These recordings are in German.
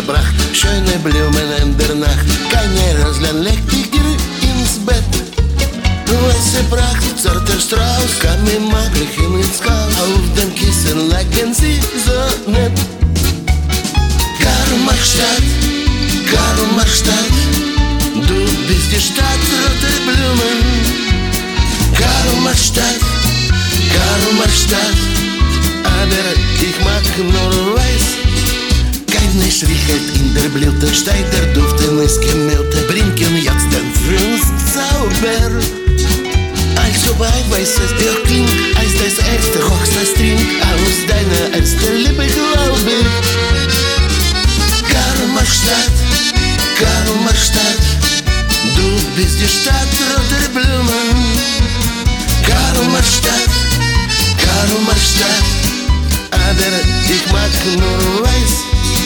gebracht, schöne Blumen in der Nacht. Keine Röslein legt dich dir ins Bett. Weiße Pracht, zarter Strauß, kam im maglichen ins Haus. Auf dem Kissen lagen sie so nett. Karl-Marx-Stadt, Karl-Marx-Stadt, du bist die Stadt roter Blumen. Karl-Marx-Stadt, Karl-Marx-Stadt, aber ich mag nur weiß. Keine Schwierigkeit in der Blüte, steigt der Duft in das Gemüte. Bringen jetzt den Frühlingszauber. Also bei weißes Birkling, als das erste Hochzeitstrink aus deiner ersten Liebe, glaube ich. Karl-Marx-Stadt, Karl-Marx-Stadt, du bist die Stadt roter Blumen. Karl-Marx-Stadt, Karl-Marx-Stadt, aber ich mag nur weiß.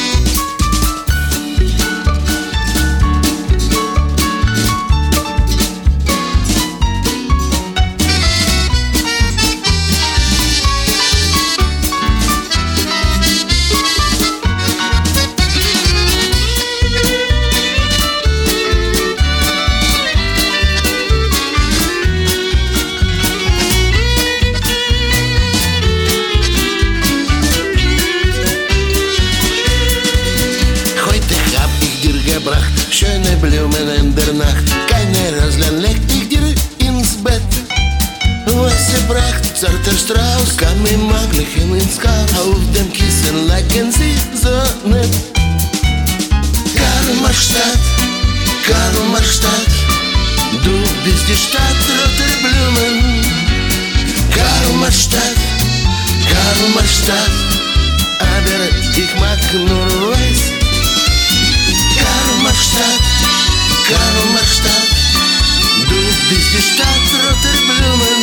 Schöne Blumen in der Nacht, keine Röslein legt dich dir ins Bett. Weiße Pracht, zarter Strauß, kam im maglichen ins Haus. Auf dem Kissen lagen sie so nett. Karl-Marx-Stadt, Karl-Marx-Stadt, du bist die Stadt roter Blumen. Karl-Marx-Stadt, Karl-Marx-Stadt, aber ich mag nur weiß. Karl-Marx-Stadt, Karl-Marx-Stadt, du bist die Stadt roter Blumen.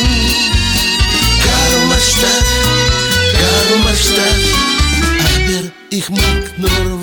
Karl-Marx-Stadt, Karl-Marx-Stadt, aber ich mag nur